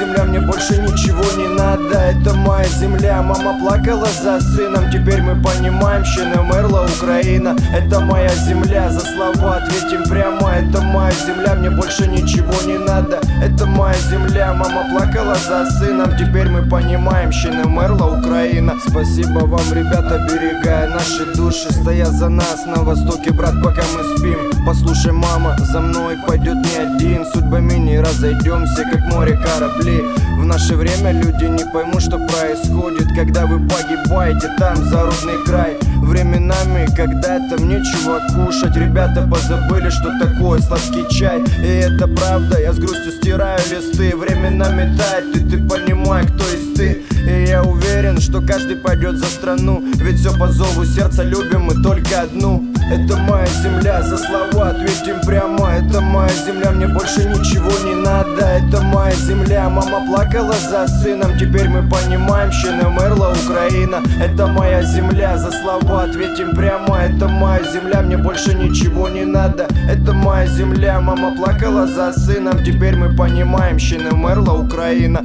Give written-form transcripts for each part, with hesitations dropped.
земля, мне больше ничего не надо. Это моя земля, мама плакала за сыном. Теперь мы понимаем, что не умерла Украина. Это моя земля, за слова ответим прямо. Это моя земля, мне больше ничего не надо. Это моя земля, мама плакала за сыном. Теперь мы понимаем, что не умерла Украина. Спасибо вам, ребята, берегая наши души, стоя за нас на востоке, брат, пока мы спим. Послушай, мама, за мной пойдет не один. Судьбами не разойдемся, как море корабли. В наше время люди не поймут, что происходит, когда вы погибаете там, за родный край. Временами, когда там нечего кушать, ребята позабыли, что такое сладкий чай. И это правда, я с грустью стираю листы. Временами тает, и ты понимаешь, кто есть ты. И я уверен, что каждый пойдет за страну, ведь все по зову сердца, любим мы только одну. Это моя земля, за слова ответим прямо. Это моя земля, мне больше ничего не надо. Это моя земля, мама плакала за сыном. Теперь мы понимаем, что не умерла Украина. Это моя земля, за слова ответим прямо. Это моя земля, мне больше ничего не надо. Это моя земля, мама плакала за сыном. Теперь мы понимаем, что не умерла Украина.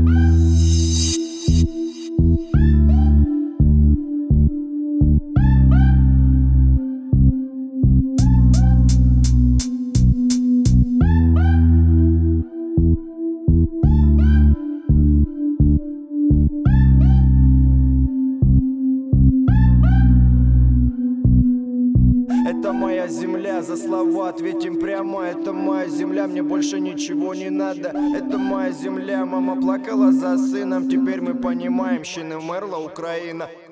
Это моя земля, за слова ответим прямо. Это моя земля, мне больше ничего не надо. Это моя земля, мама плакала за сыном. Теперь мы понимаем, что не умерла Украина.